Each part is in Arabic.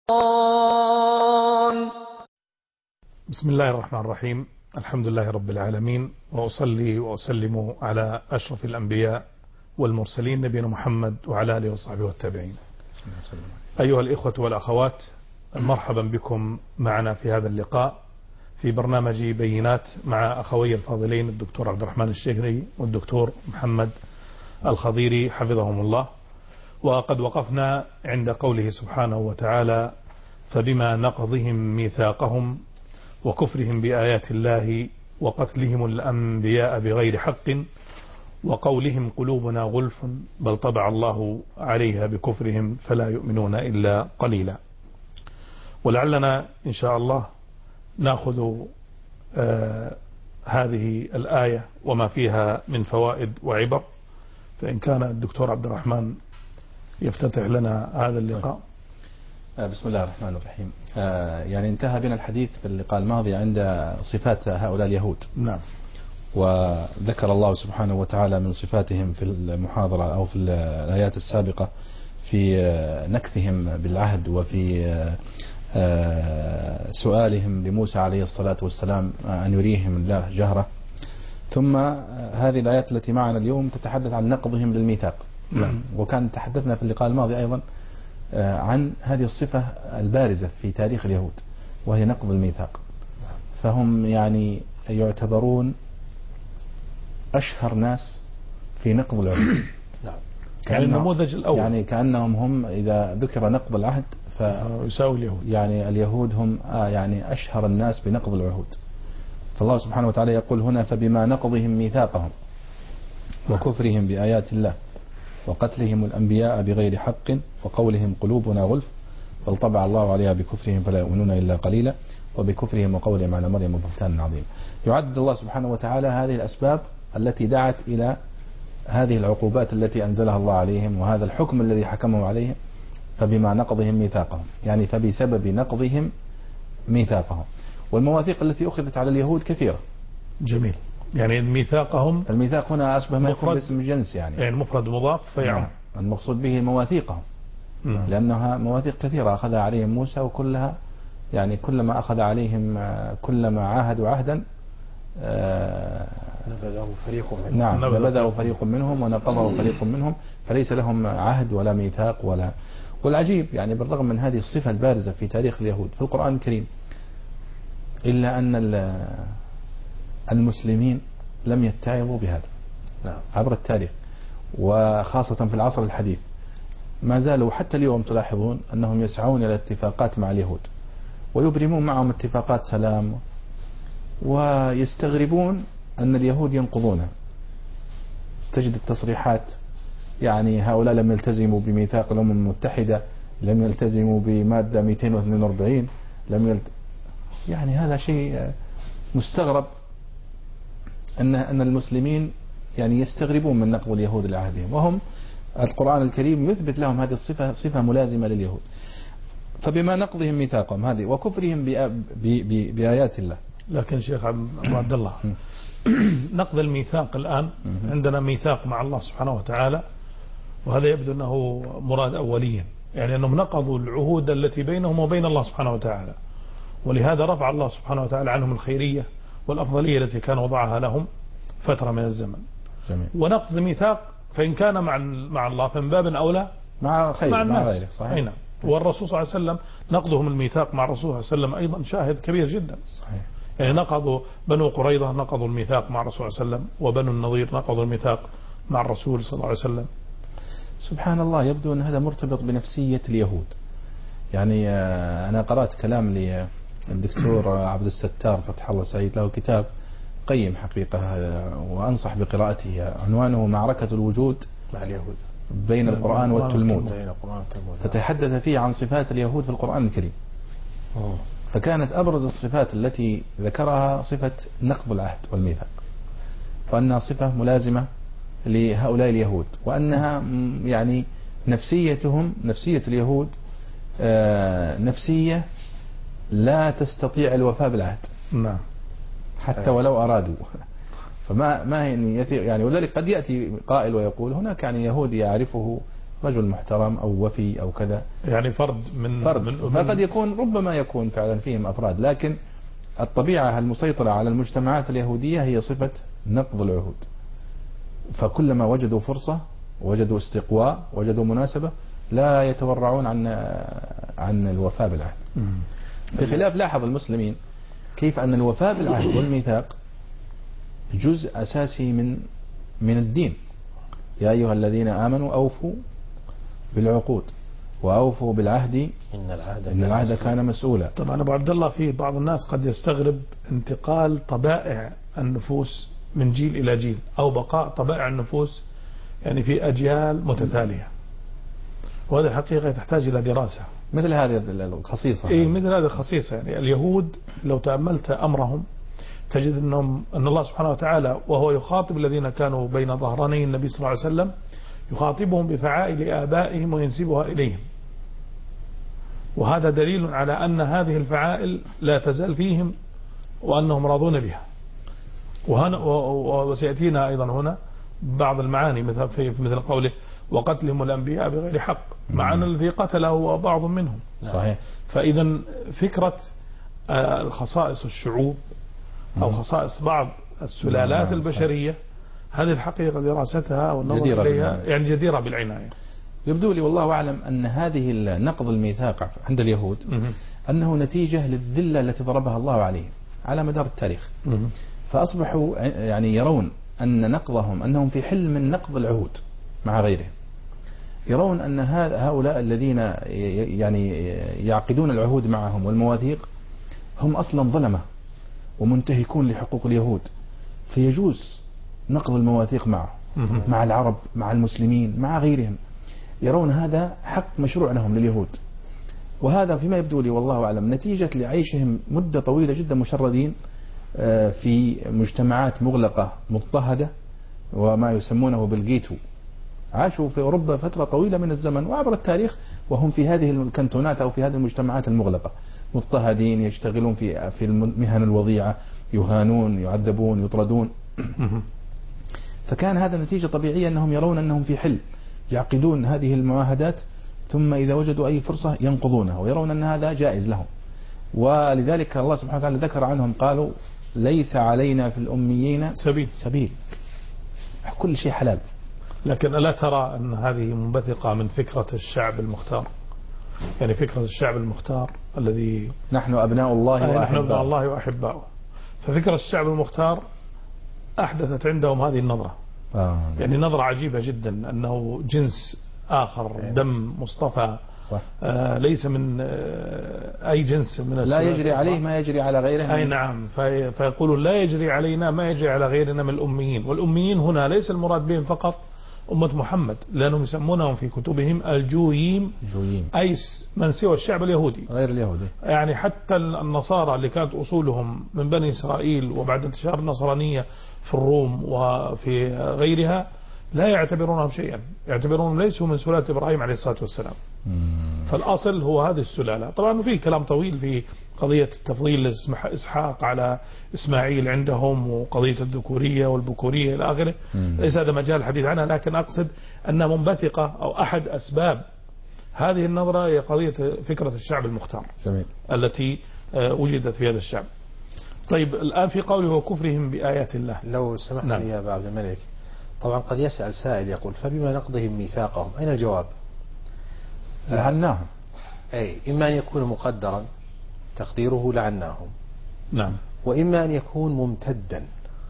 بسم الله الرحمن الرحيم. الحمد لله رب العالمين، وأصلي وأسلم على أشرف الأنبياء والمرسلين نبينا محمد وعلى آله وصحبه والتابعين. أيها الإخوة والأخوات، مرحبا بكم معنا في هذا اللقاء في برنامج بينات مع أخوي الفاضلين الدكتور عبد الرحمن الشهري والدكتور محمد الخضيري حفظهم الله. وقد وقفنا عند قوله سبحانه وتعالى: فبما نقضهم ميثاقهم وكفرهم بآيات الله وقتلهم الأنبياء بغير حق وقولهم قلوبنا غلف بل طبع الله عليها بكفرهم فلا يؤمنون إلا قليلا. ولعلنا إن شاء الله نأخذ هذه الآية وما فيها من فوائد وعبر. فإن كان الدكتور عبد الرحمن يفتتح لنا هذا اللقاء. بسم الله الرحمن الرحيم. يعني انتهى بنا الحديث في اللقاء الماضي عند صفات هؤلاء اليهود. نعم. وذكر الله سبحانه وتعالى من صفاتهم في المحاضرة أو في الآيات السابقة في نكثهم بالعهد وفي سؤالهم لموسى عليه الصلاة والسلام أن يريهم الله جهرة. ثم هذه الآيات التي معنا اليوم تتحدث عن نقضهم للميثاق. وكان تحدثنا في اللقاء الماضي أيضا عن هذه الصفة البارزة في تاريخ اليهود وهي نقض الميثاق. فهم يعني يعتبرون أشهر ناس في نقض العهود. يعني النموذج الأول، يعني كأنهم هم إذا ذكر نقض العهد يساوي اليهود. يعني اليهود هم يعني أشهر الناس بنقض العهود. فالله سبحانه وتعالى يقول هنا: فبما نقضهم ميثاقهم وكفرهم بآيات الله وقتلهم الأنبياء بغير حق وقولهم قلوبنا غلف بل طبع الله عليها بكفرهم فلا يؤمنون إلا قليلا وبكفرهم وقولهم على مريم بهتان عظيم. يعدد الله سبحانه وتعالى هذه الأسباب التي دعت إلى هذه العقوبات التي أنزلها الله عليهم وهذا الحكم الذي حكمه عليهم. فبما نقضهم ميثاقهم، يعني فبسبب نقضهم ميثاقهم. والمواثيق التي أخذت على اليهود كثيرة. جميل. يعني ميثاقهم، الميثاق هنا أشبه ما يكون باسم الجنس، يعني مفرد مضاف فيعم. المقصود به مواثيقهم، لأنها مواثيق كثيرة أخذها عليهم موسى، وكلها يعني كلما أخذ عليهم كلما عاهدوا عهدا نبذه فريق منهم. نعم، نبذه فريق منهم ونقضه فريق منهم، فليس لهم عهد ولا ميثاق ولا. والعجيب يعني بالرغم من هذه الصفة البارزة في تاريخ اليهود في القرآن الكريم، إلا أن المسلمين لم يتعظوا بهذا عبر التاريخ، وخاصة في العصر الحديث ما زالوا حتى اليوم تلاحظون أنهم يسعون إلى اتفاقات مع اليهود ويبرمون معهم اتفاقات سلام، ويستغربون أن اليهود ينقضونها. تجد التصريحات، يعني هؤلاء لم يلتزموا بميثاق الأمم المتحدة، لم يلتزموا بمادة 242، يعني هذا شيء مستغرب أن المسلمين يعني يستغربون من نقض اليهود لعهدهم، وهم القرآن الكريم يثبت لهم هذه الصفة صفة ملازمة لليهود. فبما نقضهم ميثاقهم هذه وكفرهم بآيات الله. لكن شيخ أبو عبد الله، نقض الميثاق الآن عندنا ميثاق مع الله سبحانه وتعالى، وهذا يبدو أنه مراد أوليا، يعني أنهم نقضوا العهود التي بينهم وبين الله سبحانه وتعالى، ولهذا رفع الله سبحانه وتعالى عنهم الخيرية والأفضلية التي كان وضعها لهم فترة من الزمن. جميل. ونقض ميثاق فإن كان مع الله فمن باب أولى مع الناس. مع غيره. صحيح. والرسول صلى الله عليه وسلم نقضهم الميثاق مع الرسول صلى الله عليه وسلم أيضا شاهد كبير جدا. صحيح. يعني نقضوا بنو قريظة نقضوا الميثاق مع الرسول صلى الله عليه وسلم، وبنو النضير نقضوا الميثاق مع الرسول صلى الله عليه وسلم. سبحان الله، يبدو أن هذا مرتبط بنفسية اليهود. يعني أنا قرأت كلام للدكتور عبد الستار فتح الله سعيد، له كتاب قيم حقيقة وأنصح بقراءته، عنوانه معركة الوجود مع اليهود بين القرآن والتلمود. فتحدث فيه عن صفات اليهود في القرآن الكريم. فكانت أبرز الصفات التي ذكرها صفة نقض العهد والميثاق، وأنها صفة ملازمة لهؤلاء اليهود، وأنها يعني نفسية اليهود نفسية لا تستطيع الوفاء بالعهد. نعم. حتى ولو أرادوا. فما هي يعني ولذلك قد يأتي قائل ويقول هناك يعني يهودي يعرفه رجل محترم أو وفي أو كذا، يعني فرد من فقد يكون ربما يكون فعلا فيهم أفراد، لكن الطبيعة المسيطرة على المجتمعات اليهودية هي صفة نقض العهود. فكلما وجدوا فرصة، وجدوا استقواء، وجدوا مناسبة، لا يتورعون عن الوفاء بالعهد. بخلاف لاحظ المسلمين كيف أن الوفاء بالعهد والميثاق جزء أساسي من الدين. يا أيها الذين آمنوا أوفوا بالعقود وأوفوا بالعهد إن العهد كان مسؤولا. طبعا أبو عبد الله، في بعض الناس قد يستغرب انتقال طبائع النفوس من جيل إلى جيل، أو بقاء طبائع النفوس يعني في أجيال متتالية، وهذه الحقيقة تحتاج إلى دراسة. مثل هذه الخصيصة. مثل هذه الخصيصة. يعني اليهود لو تأملت أمرهم تجد أن الله سبحانه وتعالى وهو يخاطب الذين كانوا بين ظهراني النبي صلى الله عليه وسلم يخاطبهم بفعائل آبائهم وينسبها إليهم، وهذا دليل على أن هذه الفعائل لا تزال فيهم وأنهم راضون بها. وسيأتينا أيضا هنا بعض المعاني مثل قوله وقتلهم الأنبياء بغير حق، مع أن الذي قتله بعض منهم. صحيح. فإذا فكرة خصائص الشعوب أو خصائص بعض السلالات البشرية، هذه الحقيقة دراستها والنظر إليها يعني جديرة بالعناية. يبدو لي والله أعلم أن هذه نقض الميثاق عند اليهود أنه نتيجة للذلة التي ضربها الله عليهم على مدار التاريخ، فأصبحوا يعني يرون أن نقضهم أنهم في حل من نقض العهود مع غيرهم. يرون أن هؤلاء الذين يعني يعقدون العهود معهم والمواثيق هم أصلا ظلمة ومنتهكون لحقوق اليهود، فيجوز نقض المواثيق معه مع العرب مع المسلمين مع غيرهم. يرون هذا حق مشروع لهم لليهود، وهذا فيما يبدو لي والله أعلم نتيجة لعيشهم مدة طويلة جدا مشردين في مجتمعات مغلقة مضطهدة وما يسمونه بالجيتو. عاشوا في أوروبا فترة طويلة من الزمن وعبر التاريخ وهم في هذه الكنتونات أو في هذه المجتمعات المغلقة مضطهدين، يشتغلون في المهن الوضيعة، يهانون، يعذبون، يطردون. فكان هذا نتيجة طبيعية أنهم يرون أنهم في حل، يعقدون هذه المعاهدات ثم إذا وجدوا أي فرصة ينقضونها، ويرون أن هذا جائز لهم. ولذلك الله سبحانه وتعالى ذكر عنهم قالوا ليس علينا في الأميين سبيل، كل شيء حلال. لكن ألا ترى أن هذه منبثقة من فكرة الشعب المختار؟ يعني فكرة الشعب المختار الذي نحن أبناء الله وأحباؤه. ففكرة الشعب المختار أحدثت عندهم هذه النظرة. يعني نظرة عجيبة جدا، أنه جنس آخر، دم مصطفى، ليس من أي جنس من لا يجري عليه ما يجري على غيره. أي نعم. فيقولون لا يجري علينا ما يجري على غيرنا من الأميين. والأميين هنا ليس المراد بهم فقط أمة محمد، لأنهم يسمونهم في كتبهم الجويم، أي من سوى الشعب اليهودي غير اليهودي. يعني حتى النصارى اللي كانت أصولهم من بني إسرائيل وبعد انتشار النصرانية في الروم وفي غيرها لا يعتبرونهم شيئا، يعتبرونهم ليسوا من سلالة إبراهيم عليه الصلاة والسلام. فالأصل هو هذه السلالة. طبعا في كلام طويل في قضية تفضيل إسحاق على إسماعيل عندهم، وقضية الذكورية والبكورية إلى آخره، ليس هذا مجال الحديث عنها، لكن أقصد أنها منبثقة أو أحد أسباب هذه النظرة هي قضية فكرة الشعب المختار. جميل. التي وجدت في هذا الشعب. طيب الآن في قوله وكفرهم بآيات الله، لو سمحت لي يا أبا عبد الملك، طبعا قد يسأل سائل يقول فبما نقضهم ميثاقهم أين الجواب؟ لعناهم. أي إما أن يكون مقدرا تقديره لعناهم، نعم، وإما أن يكون ممتدا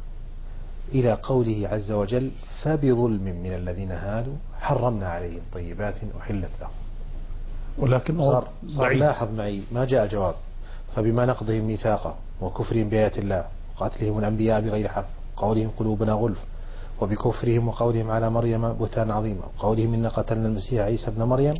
إلى قوله عز وجل فبظلم من الذين هادوا حرمنا عليهم طيبات أحلت لهم. ولكن صار لاحظ معي ما جاء جواب. فبما نقضهم ميثاقهم وكفرهم بآيات الله وقتلهم الأنبياء بغير حق قولهم قلوبنا غلف وبكفرهم وقولهم على مريم بهتان عظيما وقولهم إن قتلنا المسيح عيسى ابن مريم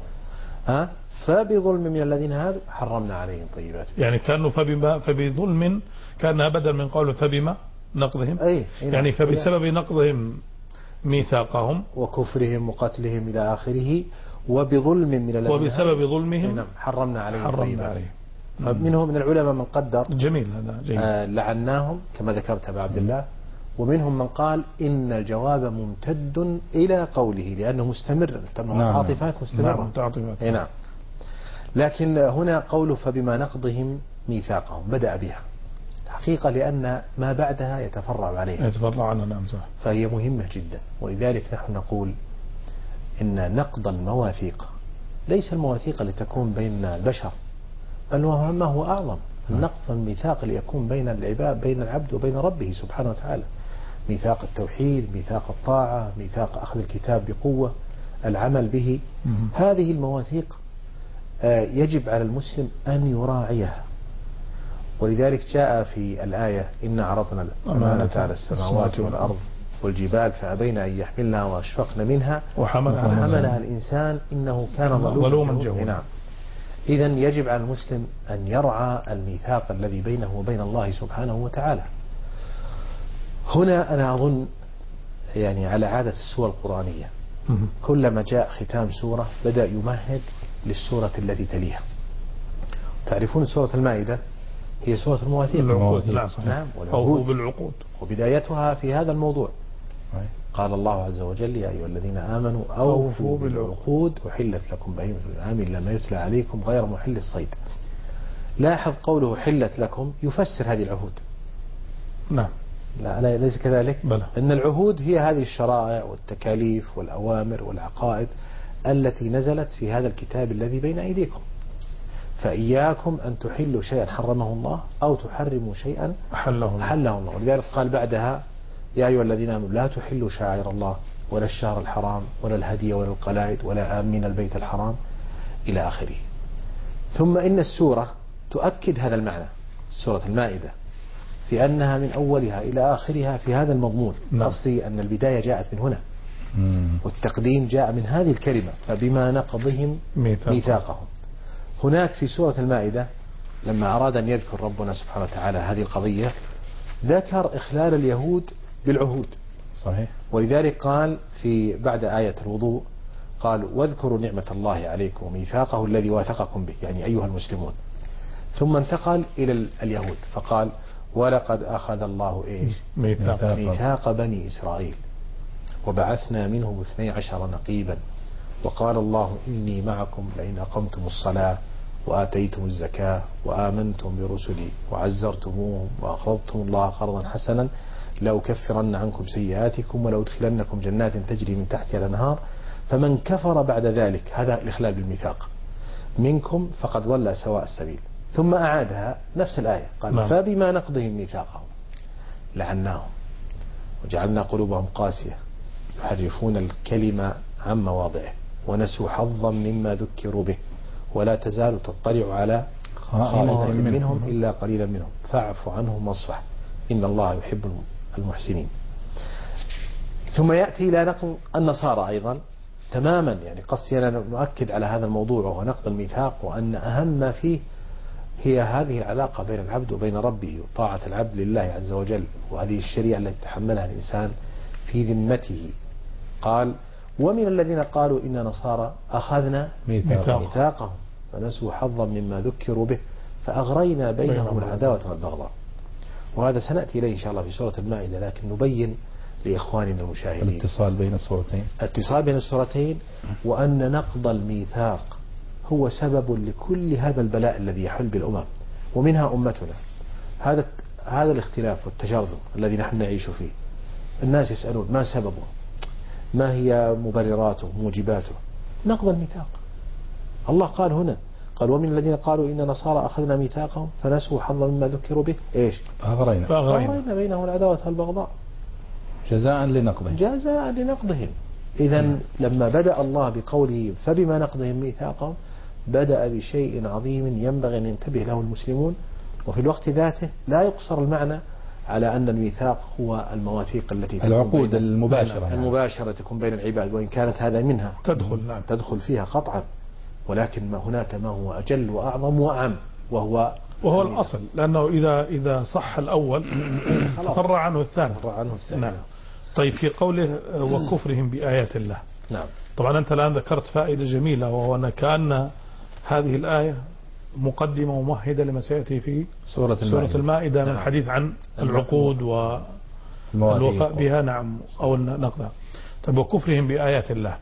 فبظلم من الذين هادوا حرمنا عليهم طيبات. يعني كانوا فبظلم كانها بدل من قول فبما نقضهم، يعني فبسبب نقضهم ميثاقهم وكفرهم وقتلهم إلى آخره وبظلم من الذين وبسبب ظلمهم حرمنا عليهم طيبات. فمنهم من العلماء من قدر جميل هذا جيد لعناهم كما ذكرت أبا عبد الله، ومنهم من قال إن الجواب ممتد إلى قوله لأنه مستمر. عاطفات مستمرة. نعم. لكن هنا قوله فبما نقضهم ميثاقهم بدأ بها حقيقة لأن ما بعدها يتفرع عليها. يتفرع عنها. نعم صح. فهي مهمة جدا. ولذلك نحن نقول إن نقض المواثيق ليس المواثيق لتكون بين البشر، بل ما هو أعظم النقض الميثاق ليكون بين العباد، بين العبد وبين ربه سبحانه وتعالى. ميثاق التوحيد، ميثاق الطاعة، ميثاق أخذ الكتاب بقوة، العمل به. هذه المواثيق يجب على المسلم أن يراعيها. ولذلك جاء في الآية إن عرضنا الأمانة على السماوات والأرض والجبال فأبين أن يحملنها وأشفقن منها وحملها الإنسان إنه كان ظلوما جهولا. نعم. إذن يجب على المسلم أن يرعى الميثاق الذي بينه وبين الله سبحانه وتعالى. هنا أنا أظن يعني على عادة السور القرآنية كلما جاء ختام سورة بدأ يمهد للسورة التي تليها. تعرفون سورة المائدة هي سورة المواثيق. نعم. أوفوا بالعقود، وبدايتها في هذا الموضوع. قال الله عز وجل يا أيها الذين آمنوا أوفوا بالعقود أحلت لكم بهيمة الأنعام إلا ما يتلى عليكم غير محل الصيد. لاحظ قوله حلت لكم يفسر هذه العهود. نعم. لا ليس كذلك. بلى. إن العهود هي هذه الشرائع والتكاليف والأوامر والعقائد التي نزلت في هذا الكتاب الذي بين أيديكم. فإياكم أن تحلوا شيئا حرمه الله أو تحرموا شيئا حله الله. ولذلك قال بعدها يا أيها الذين آمنوا لا تحلوا شعائر الله ولا الشهر الحرام ولا الهدي ولا القلائد ولا آمين البيت الحرام إلى آخره. ثم إن السورة تؤكد هذا المعنى، سورة المائدة، في أنها من أولها إلى آخرها في هذا المضمون. قصدي أن البداية جاءت من هنا والتقديم جاء من هذه الكلمة فبما نقضهم ميثاقهم. هناك في سورة المائدة لما أراد أن يذكر ربنا سبحانه وتعالى هذه القضية ذكر إخلال اليهود بالعهود. صحيح. ولذلك قال في بعد آية الوضوء قال واذكروا نعمة الله عليكم وميثاقه الذي واثقكم به يعني أيها المسلمون. ثم انتقل إلى اليهود فقال ولقد أخذ الله إيش ميثاق بني إسرائيل وبعثنا منهم 12 نقيبا وقال الله إني معكم لئن أقمتم الصلاة وآتيتم الزكاة وآمنتم برسلي وعزرتموهم وأقرضتم الله قرضا حسنا لأكفرن عنكم سيئاتكم ولأدخلنكم جنات تجري من تحتها الأنهار فمن كفر بعد ذلك هذا الإخلال بالميثاق منكم فقد ضل سواء السبيل. ثم أعادها نفس الآية قال فبما نقضهم ميثاقهم لعناهم وجعلنا قلوبهم قاسية يحرفون الكلمة عن مواضعه ونسوا حظا مما ذكروا به ولا تزال تطلع على خائنة منهم إلا قليلا منهم فاعف عنهم واصفح إن الله يحب المحسنين. ثم يأتي إلى نقض النصارى أيضا تماما يعني قصدنا نؤكد على هذا الموضوع وهو نقض الميثاق وأن أهم ما فيه هي هذه العلاقة بين العبد وبين ربه وطاعة العبد لله عز وجل وهذه الشريعة التي تحملها الإنسان في ذمته. قال ومن الذين قالوا إن نصارى أخذنا ميثاقهم فنسوا حظا مما ذكروا به فأغرينا بينهم العداوة والبغضاء. وهذا سنأتي إليه إن شاء الله في سورة المائدة لكن نبين لإخواننا المشاهدين الاتصال بين السورتين وأن نقض الميثاق هو سبب لكل هذا البلاء الذي يحل بالأمم ومنها أمتنا. هذا الاختلاف والتجاذب الذي نحن نعيش فيه الناس يسألون ما سببه ما هي مبرراته موجباته. نقض الميثاق. الله قال هنا قال ومن الذين قالوا إن نصارى أخذنا ميثاقهم فنسوا حظا مما ذكروا به إيش فأغرينا بينهم العداوة والبغضاء جزاء لنقضهم. إذن لما بدأ الله بقوله فبما نقضهم ميثاقهم بدأ بشيء عظيم ينبغي أن ينتبه له المسلمون وفي الوقت ذاته لا يقصر المعنى على أن الميثاق هو المواثيق التي العقود المباشرة تكون بين العباد وإن كانت هذا منها تدخل فيها قطعا ولكن هناك ما هو أجل وأعظم وأعم وهو الأصل لأنه إذا صح الأول تفرع عنه الثاني. نعم. طيب في قوله وكفرهم بآيات الله. نعم. طبعا أنت الآن ذكرت فائدة جميلة وهو أن كأن هذه الآية مقدمة وممهدة لما سيأتي في سورة المائدة من الحديث عن العقود الوفاء بها نعم أو نقضها. طيب وكفرهم بآيات الله،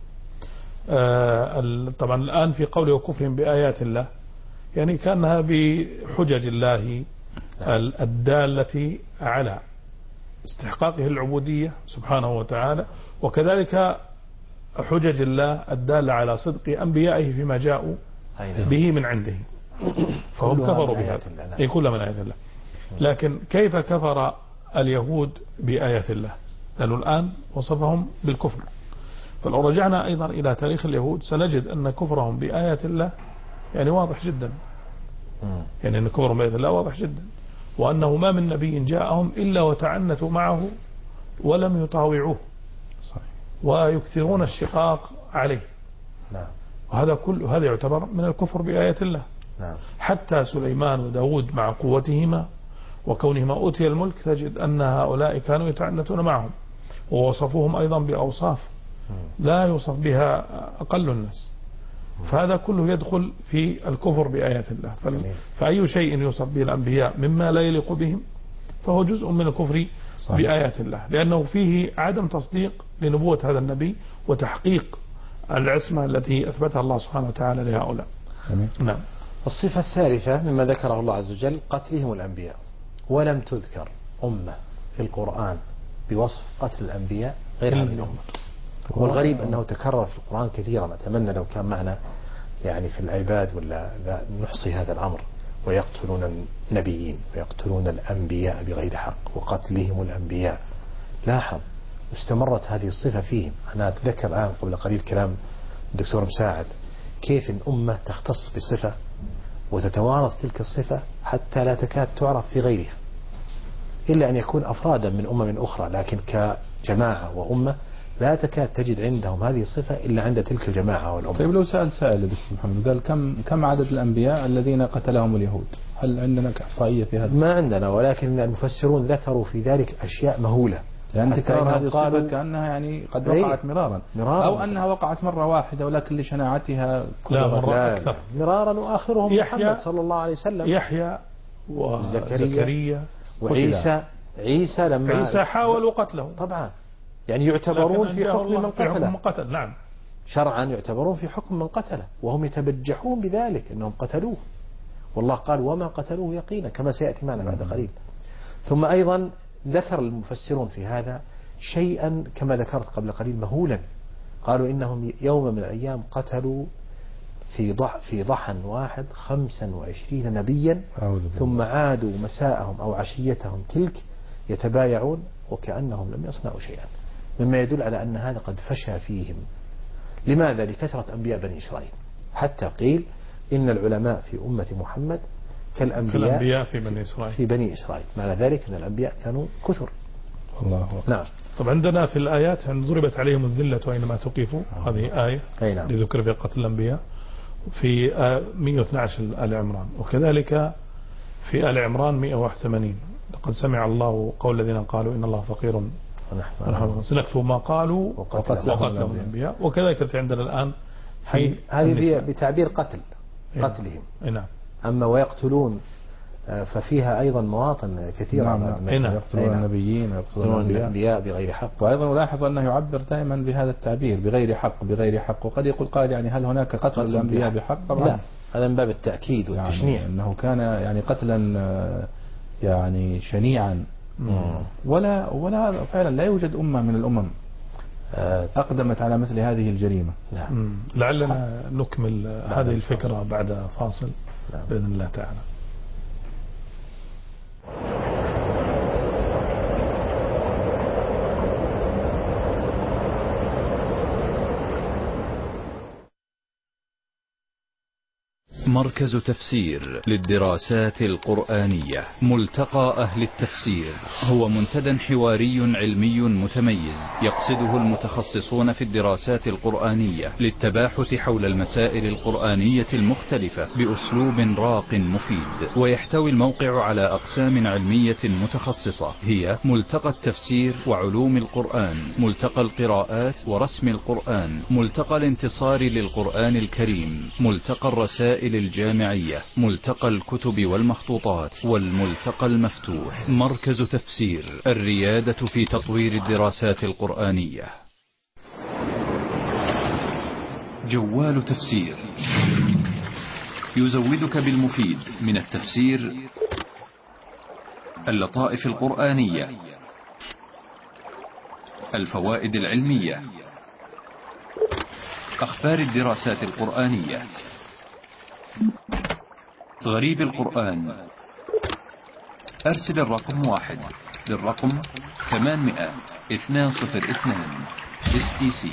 طبعا الآن في قوله وكفرهم بآيات الله يعني كانها بحجج الله الدالة على استحقاقه العبودية سبحانه وتعالى، وكذلك حجج الله الدالة على صدق أنبيائه فيما جاءوا به من عنده، فهم كفروا بها كلها من آيات الله. لكن كيف كفر اليهود بآيات الله؟ لأنه الآن وصفهم بالكفر، فلو رجعنا أيضا إلى تاريخ اليهود سنجد أن كفرهم بآيات الله يعني واضح جدا، يعني أن كفرهم بآيات الله واضح جدا، وأنه ما من نبي جاءهم إلا وتعنتوا معه ولم يطاوعوه ويكثرون الشقاق عليه. هذا يعتبر من الكفر بآيات الله. حتى سليمان وداود مع قوتهما وكونهما أوتي الملك تجد أن هؤلاء كانوا يتعنتون معهم، ووصفوهم أيضا بأوصاف لا يوصف بها أقل الناس، فهذا كله يدخل في الكفر بآيات الله. فأي شيء يوصف به الأنبياء مما لا يليق بهم فهو جزء من الكفر بآيات الله، لأنه فيه عدم تصديق لنبوة هذا النبي وتحقيق العصمة التي أثبتها الله سبحانه وتعالى لهؤلاء. نعم. الصفة الثالثة مما ذكره الله عز وجل قتلهم الأنبياء، ولم تذكر أمة في القرآن بوصف قتل الأنبياء غير هذه الأمة. والغريب أنه تكرر في القرآن كثيرا، أتمنى لو كان معنا يعني في العباد ولا نحصي هذا الأمر. ويقتلون النبيين ويقتلون الأنبياء بغير حق وقتلهم الأنبياء. لاحظ استمرت هذه الصفة فيهم. أنا أتذكر الآن قبل قليل كلام الدكتور مساعد كيف الأمة تختص بالصفة وتتوارث تلك الصفة حتى لا تكاد تعرف في غيرها، إلا أن يكون أفرادا من أمم أخرى، لكن كجماعة وأمة لا تكاد تجد عندهم هذه الصفة إلا عند تلك الجماعة والأمة. طيب لو سأل سائل دكتور محمد قال كم عدد الأنبياء الذين قتلهم اليهود، هل عندنا إحصائية في هذا؟ ما عندنا، ولكن المفسرون ذكروا في ذلك أشياء مهولة، لأن تكرار هذه الصفة كأنها يعني قد وقعت مرارا أو أنها وقعت مرة واحدة ولكن لشناعتها لا أكثر مرارا. وآخرهم محمد صلى الله عليه وسلم، يحيى وزكريا وعيسى. لما عيسى حاولوا قتله طبعا، يعني يعتبرون في حكم من قتل. نعم شرعا يعتبرون في حكم من قتله، وهم يتبجحون بذلك أنهم قتلوه، والله قال وما قتلوه يقينا كما سيأتي معنا بعد قليل. ثم أيضا ذكر المفسرون في هذا شيئا كما ذكرت قبل قليل مهولا، قالوا إنهم يوم من الأيام قتلوا في ضحى واحد 25 نبيا، ثم عادوا مساءهم أو عشيتهم تلك يتبايعون وكأنهم لم يصنعوا شيئا، مما يدل على أن هذا قد فشى فيهم. لماذا؟ لكثرة أنبياء بني إسرائيل، حتى قيل إن العلماء في أمة محمد كالأنبياء في بني إسرائيل. معنى ذلك أن الأنبياء كانوا كثر. الله. نعم. طبعا عندنا في الآيات أن ضربت عليهم الذلة أينما تقفوا، هذه آية لذكر في قتل الأنبياء في 112 آل عمران، وكذلك في آل عمران 181 لقد سمع الله قول الذين قالوا إن الله فقير سنكتب ما قالوا وقتلهم الأنبياء. وكذلك عندنا الآن هذه بتعبير قتلهم. نعم. أما ويقتلون ففيها أيضا مواطن كثيرة. نعم. يقتلون النبيين ويقتلون الأنبياء بغير حق. وأيضا نلاحظ أنه يعبر دائما بهذا التعبير بغير حق. وقد يقول قائل يعني هل هناك قتل الأنبياء بحق؟ طبعا لا، هذا من باب التأكيد والتشنيع، يعني أنه كان يعني قتلا يعني شنيعا. ولا فعلا لا يوجد أمة من الأمم أقدمت على مثل هذه الجريمة. لعلنا نكمل هذه الفكرة بعد فاصل بإذن الله تعالى. مركز تفسير للدراسات القرآنية ملتقى أهل التفسير هو منتدى حواري علمي متميز يقصده المتخصصون في الدراسات القرآنية للتباحث حول المسائل القرآنية المختلفة بأسلوب راق مفيد. ويحتوي الموقع على أقسام علمية متخصصة هي ملتقى التفسير وعلوم القرآن، ملتقى القراءات ورسم القرآن، ملتقى الانتصار للقرآن الكريم، ملتقى الرسائل التسجيل الجامعية، ملتقى الكتب والمخطوطات والملتقى المفتوح. مركز تفسير، الريادة في تطوير الدراسات القرآنية. جوال تفسير يزودك بالمفيد من التفسير، اللطائف القرآنية، الفوائد العلمية، أخبار الدراسات القرآنية، غريب القرآن. أرسل الرقم 1 للرقم 800-202 STC.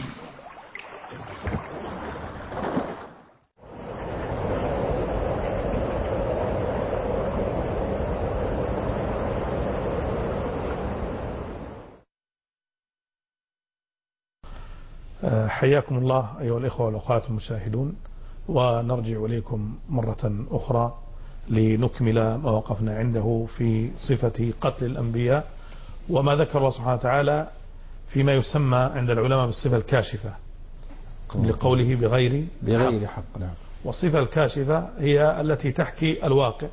حياكم الله أيها الإخوة والأخوات المشاهدون، ونرجع إليكم مرة أخرى لنكمل ما وقفنا عنده في صفة قتل الأنبياء، وما ذكر الله سبحانه وتعالى فيما يسمى عند العلماء بالصفة الكاشفة لقوله بغير حق. نعم. والصفة الكاشفة هي التي تحكي الواقع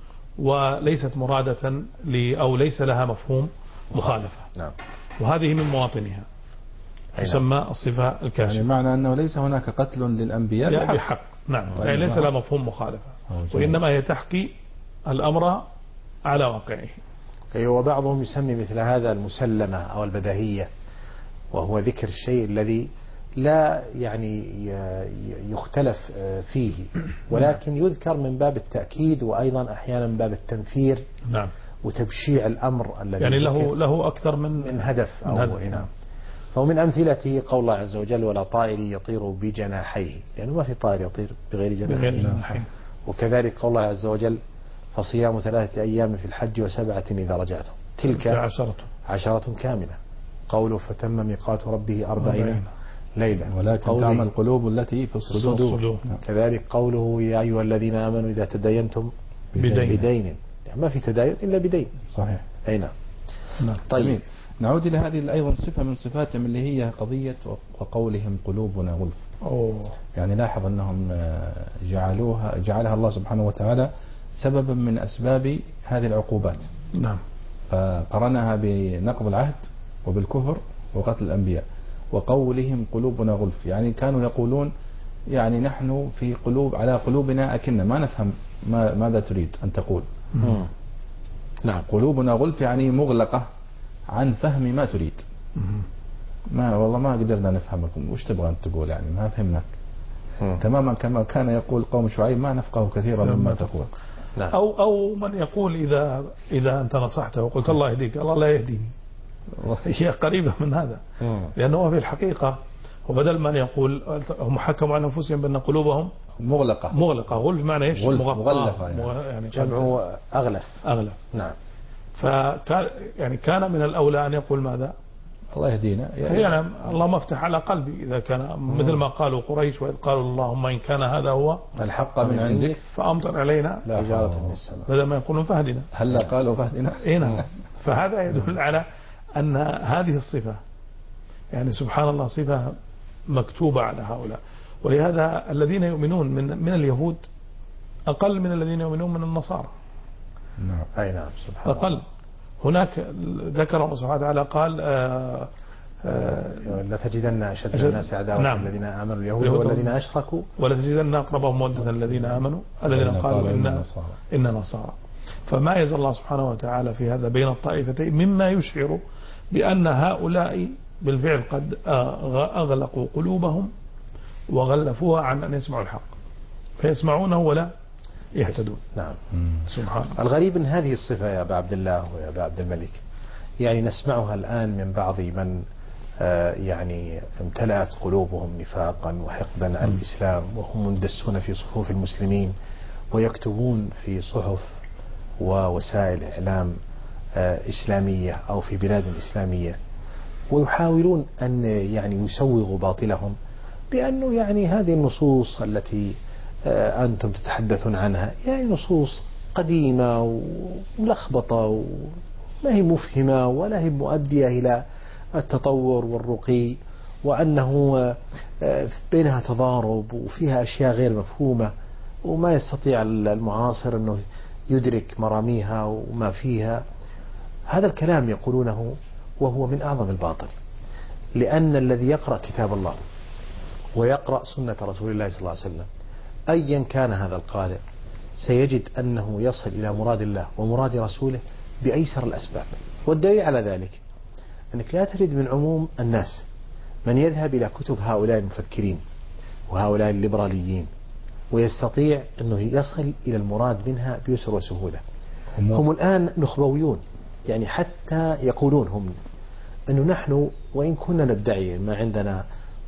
وليست مرادة أو ليس لها مفهوم مخالفة. نعم. وهذه من مواطنها تسمى الصفة الكاشفة. يعني معنى أنه ليس هناك قتل للأنبياء بحق. نعم. يعني ليس لها مفهوم مخالفة، وإنما هي تحكي الأمر على واقعه. وبعضهم يسمي مثل هذا المسلمة أو البديهية، وهو ذكر الشيء الذي لا يعني يختلف فيه، ولكن يذكر من باب التأكيد، وأيضا أحيانا من باب التنفير. نعم. وتبشيع الأمر الذي يعني له أكثر من هدف أو نعم. فمن أمثلته قول الله عز وجل: ولا طائر يطير بجناحيه، لأنه ما في طائر يطير بغير جناحيه. وكذلك قول الله عز وجل: فصيام 3 أيام في الحج و7 إذا رجعتم، تلك 10 كاملة. قوله: فتم ميقات ربه 40 ليلة. ولكن تعمل القلوب التي في الصدور. كذلك قوله: يا أيها الذين آمنوا إذا تداينتم بدين. يعني ما في تداين إلا بدين. صحيح. أي نعم. طيب، نعود إلى هذه أيضا صفة من صفاتهم اللي هي قضية وقولهم قلوبنا غلف. يعني لاحظ أنهم جعلها الله سبحانه وتعالى سببا من أسباب هذه العقوبات. نعم. فقرنها بنقض العهد وبالكفر وقتل الأنبياء. وقولهم قلوبنا غلف، يعني كانوا يقولون يعني نحن على قلوبنا أكنة، ما نفهم ماذا تريد أن تقول. نعم. قلوبنا غلف يعني مغلقة عن فهم ما تريد. والله ما قدرنا نفهمكم، وش تبغى أن تقول؟ يعني ما فهمناك. تماما كما كان يقول قوم شعيب: ما نفقه كثيرا مما تقول. نعم. أو من يقول إذا أنت نصحته وقلت الله يهديك، الله لا يهديني. هي قريبة من هذا. لأنه في الحقيقة وبدل من يقول هم حكموا على أنفسهم بأن قلوبهم مغلقة. غلف معنى ايش؟ مغلقة. يعني جمع أغلف. نعم. كان من الأولى أن يقول ماذا؟ الله يهدينا. يعني اللهم افتح على قلبي، إذا كان مثل ما قالوا قريش وإذ قالوا اللهم إن كان هذا هو الحق من عندك فأمطر علينا حجارة من السماء، بدل ما يقولون فهدنا. هلا قالوا فهدنا. نعم. فهذا يدل على أن هذه الصفة يعني سبحان الله صفة مكتوبة على هؤلاء. ولهذا الذين يؤمنون من اليهود أقل من الذين يؤمنون من النصارى. نعم. أي نعم. سبحان الله. أقل. هناك ذكر الله سبحانه وتعالى قال لتجدن أشد الناس عداوة نعم. الذين آمنوا اليهود والذين أشركوا ولتجدن أقربهم مودة الذين آمنوا الذين قالوا إن نصارى. فما يزال الله سبحانه وتعالى في هذا بين الطائفتين مما يشعر بأن هؤلاء بالفعل قد أغلقوا قلوبهم وغلفوها عن أن يسمعوا الحق، فيسمعونه ولا يهتدون. نعم. سبحان الله. الغريب أن هذه الصفة يا أبا عبد الله ويا أبا عبد الملك يعني نسمعها الآن من بعض من يعني امتلأت قلوبهم نفاقا وحقدا على الإسلام، وهم مندسون في صفوف المسلمين ويكتبون في صحف ووسائل إعلام إسلامية أو في بلاد إسلامية، ويحاولون أن يعني يسوغوا باطلهم بأنه يعني هذه النصوص التي أنتم تتحدثون عنها يعني نصوص قديمة وملخبطة وما هي مفهمة ولا هي مؤدية إلى التطور والرقي، وأنه بينها تضارب وفيها أشياء غير مفهومة. وما يستطيع المعاصر أنه يدرك مراميها وما فيها. هذا الكلام يقولونه وهو من أعظم الباطل، لأن الذي يقرأ كتاب الله ويقرأ سنة رسول الله صلى الله عليه وسلم أيا كان هذا القارئ سيجد أنه يصل إلى مراد الله ومراد رسوله بأيسر الأسباب. والدليل على ذلك أنك لا تجد من عموم الناس من يذهب إلى كتب هؤلاء المفكرين وهؤلاء الليبراليين ويستطيع أنه يصل إلى المراد منها بيسر وسهولة. هم الآن نخبويون، يعني حتى يقولون هم أنه نحن وإن كنا ندعي ما عندنا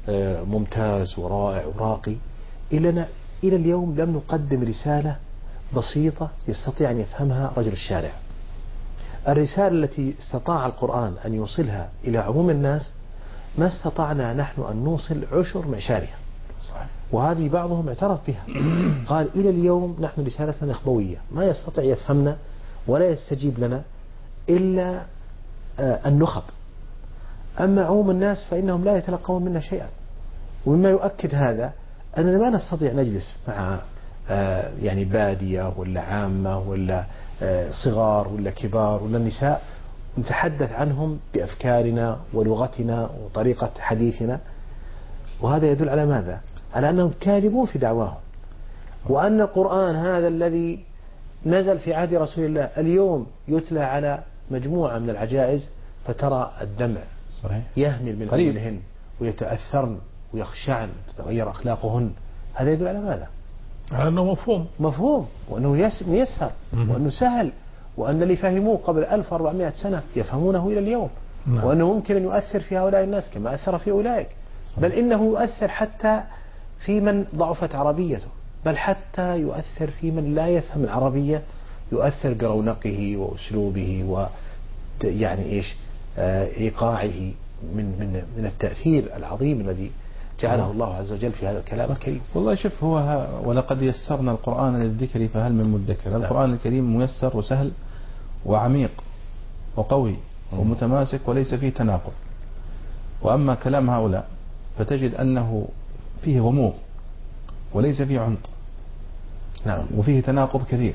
ممتاز ورائع وراقي، إلى اليوم لم نقدم رسالة بسيطة يستطيع أن يفهمها رجل الشارع. الرسالة التي استطاع القرآن أن يوصلها إلى عموم الناس ما استطعنا نحن أن نوصل عشر معشارها، وهذه بعضهم اعترف بها. قال إلى اليوم نحن رسالتنا نخبوية، ما يستطيع يفهمنا ولا يستجيب لنا إلا النخب. أما عموم الناس فإنهم لا يتلقون منا شيئا. ومما يؤكد هذا أننا ما نستطيع نجلس مع يعني بادية ولا عامة ولا صغار ولا كبار ولا نساء نتحدث عنهم بأفكارنا ولغتنا وطريقة حديثنا، وهذا يدل على ماذا؟ على أنهم كاذبون في دعواهم، وأن القرآن هذا الذي نزل في عهد رسول الله اليوم يتلى على مجموعة من العجائز فترى الدمع صحيح يهمل من عيونهن ويتأثرن ويخشعن تتغير أخلاقهن. هذا يدل على ماذا؟ على أنه مفهوم وأنه ميسر وأنه سهل، وأن اللي فهموه قبل 1400 سنة يفهمونه إلى اليوم. وأنه ممكن أن يؤثر في هؤلاء الناس كما أثر في أولئك، بل إنه يؤثر حتى في من ضعفت عربيته، بل حتى يؤثر في من لا يفهم العربية، يؤثر برونقه وأسلوبه ويعني إيش إيقاعه من التأثير العظيم الذي جعله الله عز وجل في هذا الكلام الكريم. والله شوف، هو ولقد يسرنا القرآن للذكر فهل من مدكر. القرآن الكريم ميسر وسهل وعميق وقوي ومتماسك وليس فيه تناقض. وأما كلام هؤلاء فتجد أنه فيه غموض وليس فيه عمق، نعم، وفيه تناقض كثير،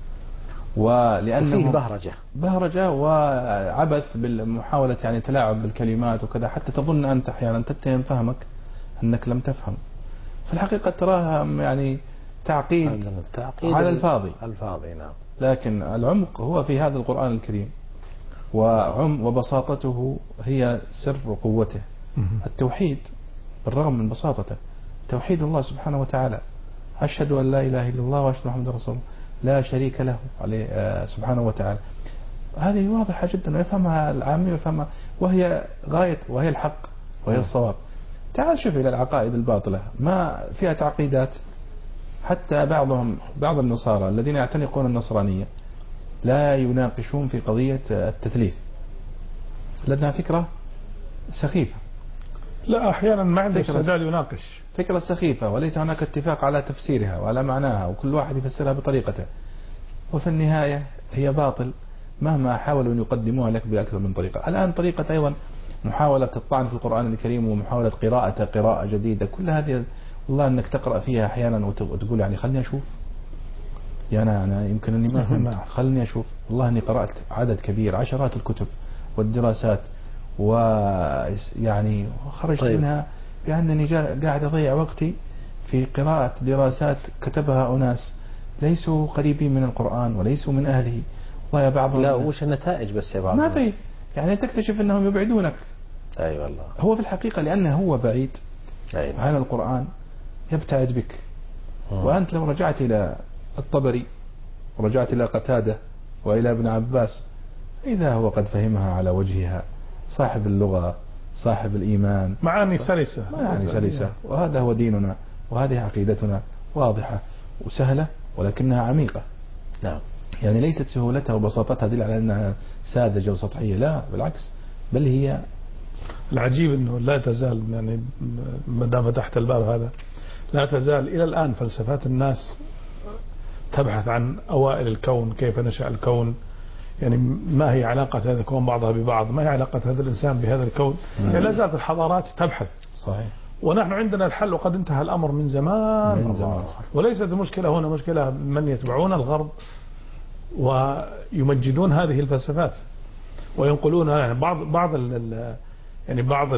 ولأنه فيه بهرجة وعبث بالمحاولة يعني تلاعب بالكلمات وكذا، حتى تظن أنت أحيانا تتهم فهمك أنك لم تفهم. في الحقيقة تراها يعني تعقيد على الفاضي. نعم. لكن العمق هو في هذا القرآن الكريم، وبساطته هي سر قوته. التوحيد بالرغم من بساطته، توحيد الله سبحانه وتعالى، أشهد أن لا إله إلا الله وأشهد محمد رسول الله لا شريك له عليه سبحانه وتعالى. هذه واضحة جدا ويفهمها العامي ويفهمها، وهي غاية وهي الحق وهي الصواب. تعال شوف إلى العقائد الباطلة ما فيها تعقيدات. حتى بعض النصارى الذين يعتنقون النصرانية لا يناقشون في قضية التثليث لأنها فكرة سخيفة. لا، أحيانا ما عنده استعداد يناقش، فكرة سخيفة وليس هناك اتفاق على تفسيرها وعلى معناها، وكل واحد يفسرها بطريقته، وفي النهاية هي باطل مهما حاولوا أن يقدموها لك بأكثر من طريقة. الآن طريقة أيضا محاولة الطعن في القرآن الكريم ومحاولة قراءة جديدة، كل هذه والله أنك تقرأ فيها أحيانا وتقول يعني خلني أشوف، يعني أنا يمكن أني ما فهمت، خلني أشوف. والله أني قرأت عدد كبير، عشرات الكتب والدراسات، ويعني خرجت منها بأنني قاعد أضيع وقتي في قراءة دراسات كتبها أناس ليسوا قريبين من القرآن وليسوا من أهله. ويا بعضهم لا، وش النتائج بس يا بعض ما في، يعني تكتشف أنهم يبعدونك. أي والله. هو في الحقيقة لأنه هو بعيد عن القرآن يبتعد بك. وأنت لو رجعت إلى الطبري ورجعت إلى قتادة وإلى ابن عباس إذا هو قد فهمها على وجهها، صاحب اللغة صاحب الإيمان، معاني سلسة. وهذا هو ديننا وهذه عقيدتنا واضحة وسهلة ولكنها عميقة. نعم. يعني ليست سهولتها وبساطتها دل على أنها ساذجة وسطحية، لا بالعكس، بل هي العجيب أنه لا تزال، يعني ما دام فتحت الباب هذا، لا تزال إلى الآن فلسفات الناس تبحث عن أوائل الكون، كيف نشأ الكون، يعني ما هي علاقة هذا الكون بعضها ببعض، ما هي علاقة هذا الإنسان بهذا الكون. يعني لا زالت الحضارات تبحث. صحيح. ونحن عندنا الحل وقد انتهى الأمر من زمان. وليست المشكلة هنا مشكلة من يتبعون الغرب ويمجدون هذه الفلسفات وينقلون يعني بعض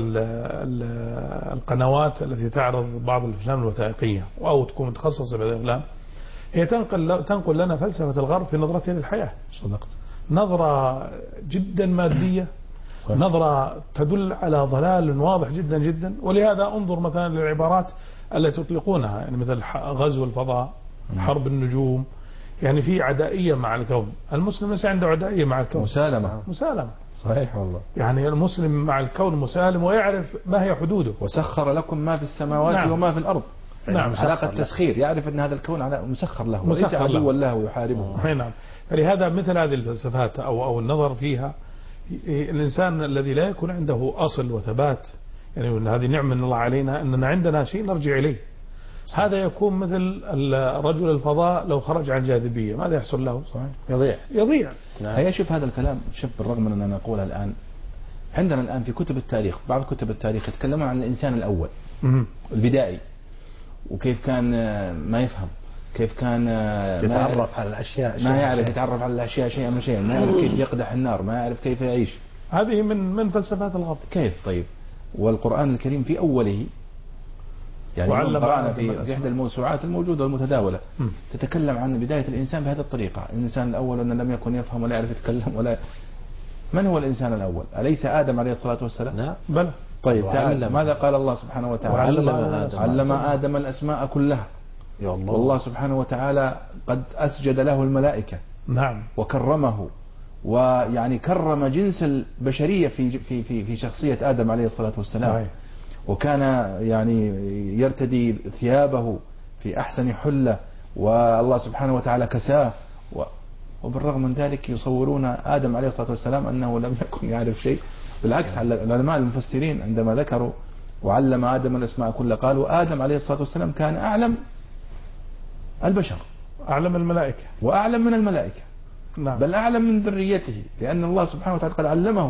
القنوات التي تعرض بعض الأفلام الوثائقية أو تكون متخصصة بالأفلام هي تنقل لنا فلسفة الغرب في نظرته للحياة. صدقت. نظرة جدا مادية، صحيح. نظرة تدل على ضلال واضح جدا جدا. ولهذا انظر مثلا للعبارات التي يطلقونها يعني مثل غزو الفضاء، حرب النجوم، يعني في عدائية مع الكون. المسلم ليس عنده عدائية مع الكون، مسالمة. صحيح والله. يعني المسلم مع الكون مسالم ويعرف ما هي حدوده. وسخر لكم ما في السماوات نعم. وما في الأرض. نعم. علاقة تسخير، يعرف أن هذا الكون مسخر له وليس مسخر عدوا له ويحاربه. نعم. فلهذا مثل هذه الفلسفات أو النظر فيها، الإنسان الذي لا يكون عنده أصل وثبات، يعني هذه نعمة من الله علينا أننا عندنا شيء نرجع إليه. هذا يكون مثل رجل الفضاء لو خرج عن الجاذبية ماذا يحصل له؟ صحيح. يضيع. هيا شوف هذا الكلام، شوف بالرغم من أننا نقولها الآن، عندنا الآن في كتب التاريخ، بعض كتب التاريخ يتكلمون عن الإنسان الأول البدائي، وكيف كان ما يفهم، كيف كان يتعرف على الأشياء، ما يعرف يتعرف على الأشياء شيئا من شيئا، ما يعرف كيف يقدح النار، ما يعرف كيف يعيش. هذه من فلسفات الغرب. كيف طيب؟ والقرآن الكريم في أوله يعني قرأنا في إحدى الموسوعات الموجودة والمتداولة تتكلم عن بداية الإنسان بهذه الطريقة. الإنسان الأول أنه لم يكن يفهم ولا يعرف يتكلم ولا. من هو الإنسان الأول؟ أليس آدم عليه الصلاة والسلام؟ لا بلى. طيب تعال، ماذا قال الله سبحانه وتعالى؟ علم آدم الأسماء كلها. يا الله. والله سبحانه وتعالى قد أسجد له الملائكة. نعم. وكرمه، ويعني كرم جنس البشرية في شخصية آدم عليه الصلاة والسلام. صحيح. وكان يعني يرتدي ثيابه في أحسن حلة، والله سبحانه وتعالى كساه، وبالرغم من ذلك يصورون آدم عليه الصلاة والسلام أنه لم يكن يعرف شيء. بالعكس العلماء المفسرين عندما ذكروا وعلم آدم الأسماء كلها قالوا آدم عليه الصلاة والسلام كان أعلم البشر، أعلم الملائكة، وأعلم من الملائكة. نعم. بل أعلم من ذريته، لأن الله سبحانه وتعالى قد علمه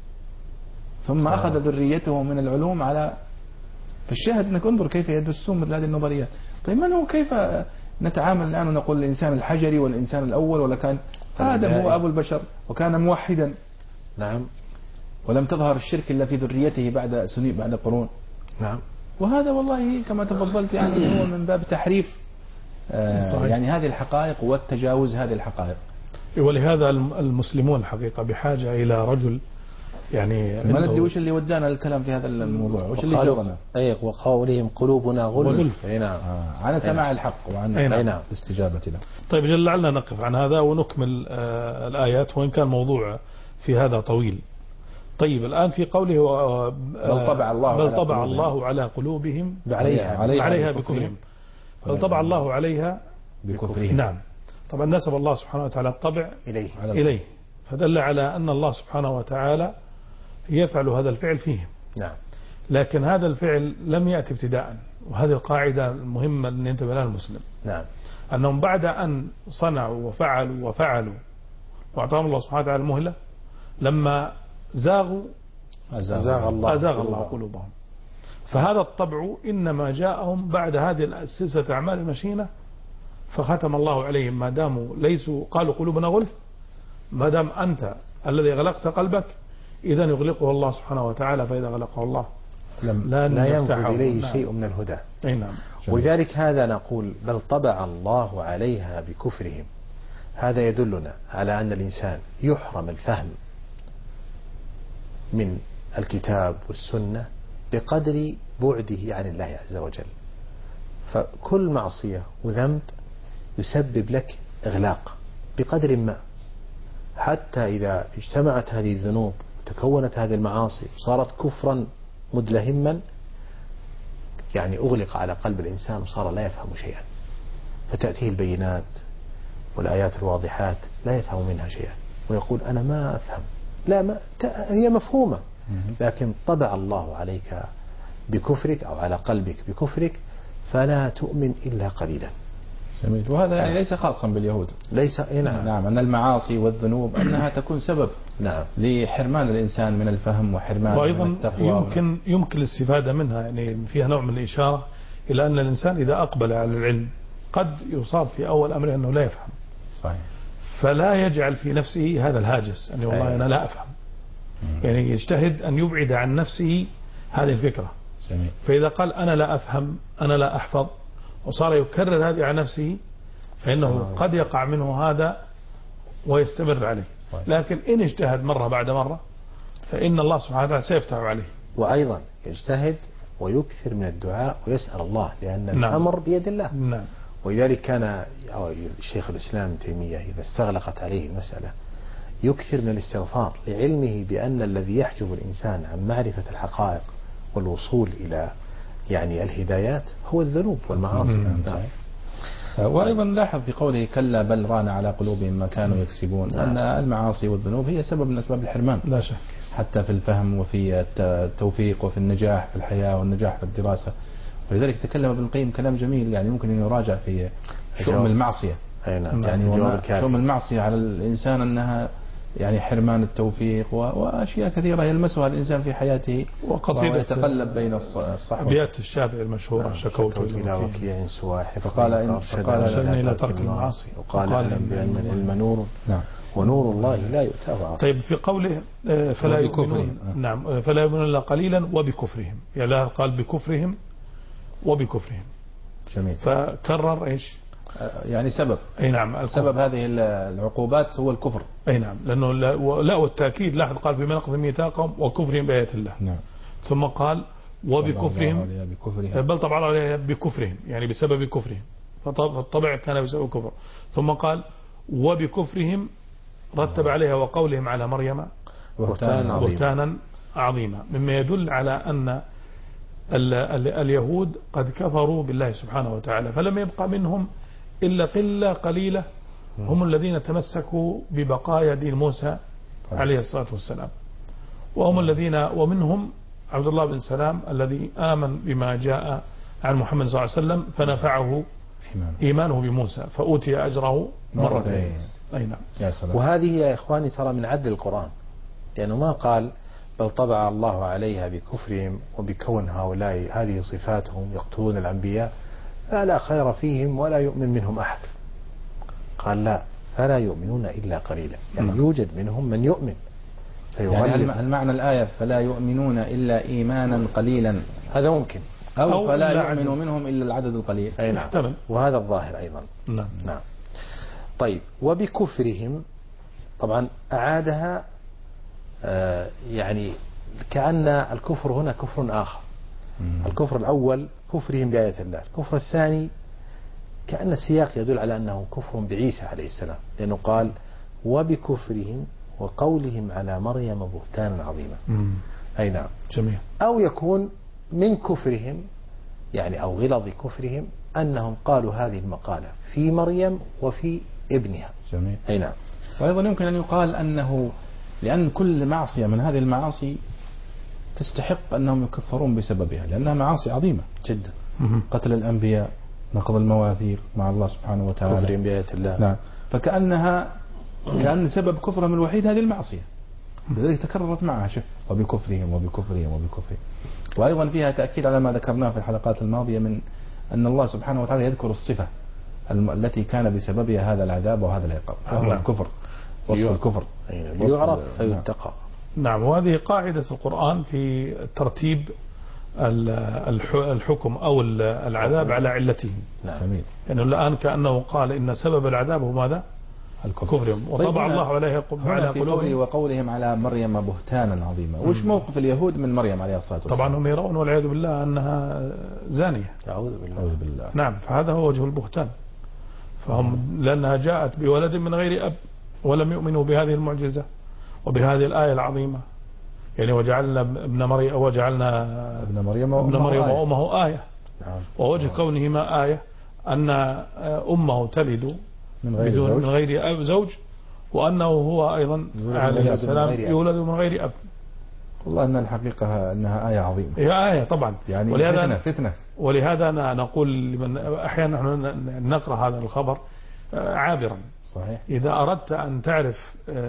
ثم أخذ ذريته من العلوم على. فالشاهد أنك انظر كيف يدسون مثل هذه النظريات. طيب من هو؟ كيف نتعامل الآن ونقول الإنسان الحجري والإنسان الأول، ولا كان آدم هو أبو البشر وكان موحدا؟ نعم. ولم تظهر الشرك إلا في ذريته بعد سنين، بعد قرون. نعم. وهذا والله كما تفضلت يعني هو من باب تحريف يعني هذه الحقائق والتجاوز هذه الحقائق. ولهذا المسلمون الحقيقة بحاجة إلى رجل يعني. ما ندري وش اللي ودانا الكلام في هذا الموضوع، وش اللي جرنا. وقولهم قلوبنا غلف. نعم. عن سماع الحق وعن الاستجابة له. طيب لعلنا نقف عن هذا ونكمل الآيات، وإن كان موضوع في هذا طويل. طيب الآن في قوله بل طبع الله على قلوبهم عليها بكفرهم. بل طبع الله عليها بكفرهم. نعم. طبعا نسب الله سبحانه وتعالى الطبع إليه، فدل على أن الله سبحانه وتعالى يفعل هذا الفعل فيهم. نعم. لكن هذا الفعل لم يأتي ابتداء، وهذه القاعدة المهمة أن ينتبه لها المسلم. نعم. أنهم بعد أن صنعوا وفعلوا وأعطاهم الله سبحانه وتعالى المهلة، لما زاغوا أزاغ الله قلوبهم. فهذا الطبع إنما جاءهم بعد هذه سلسلة أعمال المشينة، فختم الله عليهم ما داموا ليسوا قالوا قلوبنا غلف. ما دام أنت الذي غلقت قلبك إذا يغلقه الله سبحانه وتعالى، فإذا غلقه الله لا ينفذ إليه شيء من الهدى. نعم. ولذلك هذا نقول بل طبع الله عليها بكفرهم. هذا يدلنا على أن الإنسان يحرم الفهم من الكتاب والسنة بقدر بعده عن الله عز وجل. فكل معصية وذنب يسبب لك إغلاق بقدر ما، حتى إذا اجتمعت هذه الذنوب وتكونت هذه المعاصي وصارت كفرا مدلهما، يعني أغلق على قلب الإنسان وصار لا يفهم شيئا، فتأتيه البينات والآيات الواضحات لا يفهم منها شيئا ويقول أنا ما أفهم. لا، هي مفهومة، لكن طبع الله عليك بكفرك أو على قلبك بكفرك، فلا تؤمن إلا قليلا. جميل. وهذا يعني ليس خاصا باليهود. ليس نعم. نعم، أن المعاصي والذنوب أنها تكون سبب نعم لحرمان الإنسان من الفهم وحرمان وأيضا من التقوى. يمكن الاستفادة منها، يعني فيها نوع من الإشارة إلى أن الإنسان إذا أقبل على العلم قد يصاب في أول أمره أنه لا يفهم، صحيح. فلا يجعل في نفسه هذا الهاجس أن والله أنا لا أفهم، يعني يجتهد أن يبعد عن نفسه هذه الفكرة. جميل. فإذا قال أنا لا أفهم أنا لا أحفظ وصار يكرر هذه على نفسه فإنه قد يقع منه هذا ويستمر عليه. صحيح. لكن إن اجتهد مرة بعد مرة فإن الله سبحانه وتعالى سيفتح عليه. وأيضا يجتهد ويكثر من الدعاء ويسأل الله، لأن نعم. الأمر بيد الله. نعم. ولذلك كان الشيخ الإسلام ابن تيمية إذا استغلقت عليه المسألة يكثر من الاستغفار، لعلمه بأن الذي يحجب الإنسان عن معرفة الحقائق والوصول إلى يعني الهدايات هو الذنوب والمعاصي. وأيضا لاحظ في قوله كلا بل ران على قلوبهم ما كانوا يكسبون أن المعاصي والذنوب هي سبب من أسباب الحرمان، لا شك، حتى في الفهم وفي التوفيق وفي النجاح في الحياة والنجاح في الدراسة. ولذلك تكلم ابن القيم كلام جميل، يعني ممكن أن يراجع في شؤم المعصية. يعني شؤم المعصية على الإنسان أنها يعني حرمان التوفيق وأشياء كثيرة يلمسها الإنسان في حياته، وقصيدة يتقلب بين الصح أبيات الشافعي المشهورة شكوت إلى وكيع سواحف فقال إلى ترك المعاصي وقال بأن العلم نور ونور الله لا يؤتاه عاصي. طيب في قوله فلا يؤمنون، نعم فلا يؤمنون إلا قليلا وبكفرهم، يعني لا قال بكفرهم وبكفرهم. جميل. فكرر إيش يعني سبب، أي نعم، سبب هذه العقوبات هو الكفر. أي نعم، لأنه لا والتأكيد لاحظ قال في منقض ميثاقهم وكفرهم بآيات الله. نعم. ثم قال وبكفرهم، بل طبعا عليها بكفرهم يعني بسبب كفرهم، فالطبع كان بسبب كفر. ثم وبكفرهم رتب عليها وقولهم على مريم بهتانا عظيما، مما يدل على أن اليهود قد كفروا بالله سبحانه وتعالى، فلم يبقى منهم إلا قلة قليلة هم الذين تمسكوا ببقايا دين موسى عليه الصلاة والسلام، وهم الذين ومنهم عبد الله بن سلام الذي آمن بما جاء عن محمد صلى الله عليه وسلم فنفعه إيمانه بموسى فأوتي أجره مرتين. أي نعم. يا سلام. وهذه يا إخواني ترى من عدل القرآن، لأنه ما قال بل طبع الله عليها بكفرهم وبكون هؤلاء هذه صفاتهم يقتلون الأنبياء فلا خير فيهم ولا يؤمن منهم أحد. قال لا، فلا يؤمنون إلا قليلا، يعني يوجد منهم من يؤمن. يعني المعنى الآية فلا يؤمنون إلا إيمانا قليلا، هذا ممكن، أو فلا يؤمن منهم إلا العدد القليل. أي نعم. وهذا الظاهر أيضا. نعم. نعم. طيب وبكفرهم طبعا أعادها يعني كأن الكفر هنا كفر آخر. الكفر الأول كفرهم بآية الله، الكفر الثاني كأن السياق يدل على أنه كفر بعيسى عليه السلام، لأنه قال وبكفرهم وقولهم على مريم بهتانا عظيما. أي نعم. جميل. أو يكون من كفرهم يعني أو غلظ كفرهم أنهم قالوا هذه المقالة في مريم وفي ابنها. جميل. أي نعم. وأيضا يمكن أن يقال أنه لأن كل معصية من هذه المعاصي تستحق أنهم يكفرون بسببها، لأنها معاصي عظيمة جدا. قتل الأنبياء، نقض المواثيق مع الله سبحانه وتعالى، كفر بآيات الله. نعم. كأن سبب كفرهم الوحيد هذه المعصية، لذلك تكررت معها وبكفرهم وبكفرهم وبكفرهم. وأيضا فيها تأكيد على ما ذكرناه في الحلقات الماضية من أن الله سبحانه وتعالى يذكر الصفة التي كان بسببها هذا العذاب وهذا العقاب، وهو الكفر، وصف الكفر يعرف فيتقى. نعم. وهذه قاعدة القرآن في ترتيب الحكم أو العذاب على علته. نعم. يعني الآن كأنه قال إن سبب العذاب هو ماذا؟ الكفر، وطبع الله عليه على قلوبهم وقولهم على مريم بهتانا عظيما. وش موقف اليهود من مريم عليه الصلاة والسلام؟ طبعا هم يرون والعياذ بالله أنها زانية. أعوذ بالله. نعم. فهذا هو وجه البهتان، فهم لأنها جاءت بولد من غير أب ولم يؤمنوا بهذه المعجزة وبهذه الآية العظيمة، يعني وجعلنا ابن مريم وأمه آية. ووجه كونهما آية أن أمه تلد من غير زوج، وأنه هو أيضا عليه السلام يولد من غير أب، والله أن الحقيقة أنها آية عظيمة. هي آية طبعا، يعني ولهذا فتنة. ولهذا أنا نقول لمن أحيانا نحن نقرأ هذا الخبر عابرا. صحيح. إذا أردت أن تعرف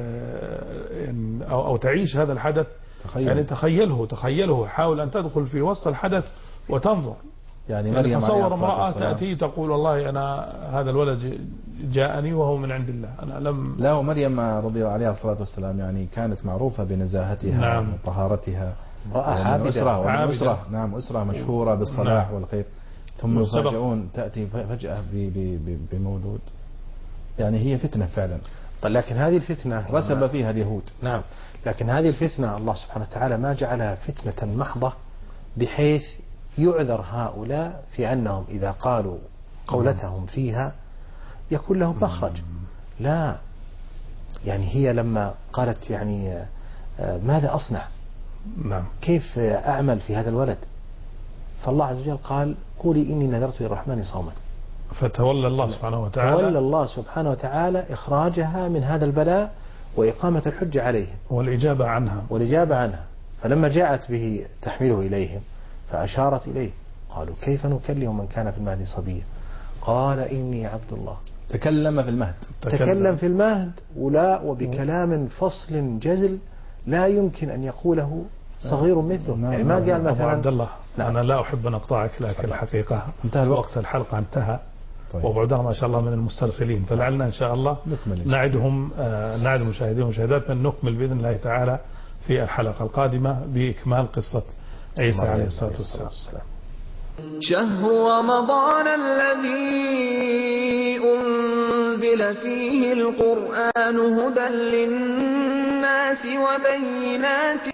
أو تعيش هذا الحدث، يعني تخيله، حاول أن تدخل في وسط الحدث وتنظر. يعني مريم تصور امرأة تأتي تقول والله أنا هذا الولد جاءني وهو من عند الله، أنا لم. لا، ومريم رضي الله عليها الصلاة والسلام يعني كانت معروفة بنزاهتها. نعم. وطهارتها. امرأة أسرة. نعم، أسرة مشهورة بالصلاح. نعم. والخير، ثم يفاجئون تأتي فجأة بمولود. يعني هي فتنة فعلا. لكن هذه الفتنة رسب فيها اليهود. نعم، لكن هذه الفتنة الله سبحانه وتعالى ما جعلها فتنة محضة بحيث يعذر هؤلاء في أنهم إذا قالوا قولتهم فيها يكون لهم مخرج. لا، يعني هي لما قالت يعني ماذا أصنع؟ نعم. كيف أعمل في هذا الولد؟ فالله عز وجل قال قولي إني نذرت للرحمن صوما. فتولى الله سبحانه وتعالى، تولى الله سبحانه وتعالى إخراجها من هذا البلاء وإقامة الحجة عليهم والإجابة عنها. فلما جاءت به تحمله إليهم فأشارت إليه، قالوا كيف نكلم من كان في المهد صبيا؟ قال إني عبد الله. تكلم في المهد وبكلام فصل جزل لا يمكن أن يقوله صغير مثله. يعني ما قال مثلا عبد الله. أنا لا أحب أن أقطعك، لكن الحقيقة انتهى وقت الحلقة انتهى. طيب. وبعدنا ما شاء الله من المسترسلين، فلعلنا إن شاء الله نعد المشاهدين والمشاهدات من نكمل بإذن الله تعالى في الحلقة القادمة بإكمال قصة عيسى عليه الصلاة والسلام. شهر رمضان الذي أنزل فيه القرآن هدى للناس وبينات